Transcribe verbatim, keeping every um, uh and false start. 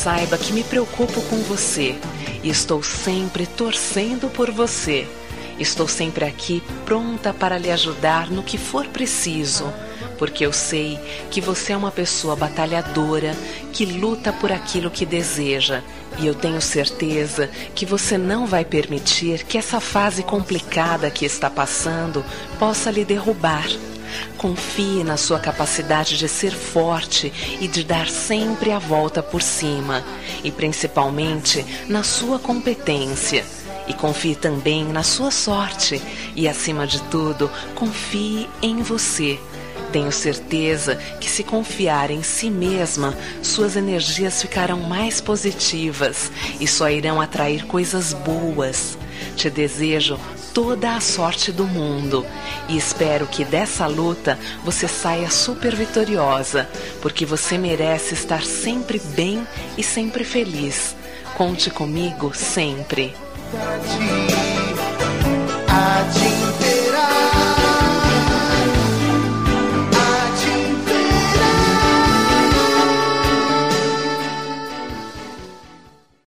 saiba que me preocupo com você e estou sempre torcendo por você. Estou sempre aqui pronta para lhe ajudar no que for preciso, porque eu sei que você é uma pessoa batalhadora que luta por aquilo que deseja. E eu tenho certeza que você não vai permitir que essa fase complicada que está passando possa lhe derrubar. Confie na sua capacidade de ser forte e de dar sempre a volta por cima, e principalmente na sua competência. E confie também na sua sorte e, acima de tudo, confie em você. Tenho certeza que, se confiar em si mesma, suas energias ficarão mais positivas e só irão atrair coisas boas. Te desejo toda a sorte do mundo e espero que dessa luta você saia super vitoriosa, porque você merece estar sempre bem e sempre feliz. Conte comigo sempre. Adi, adi.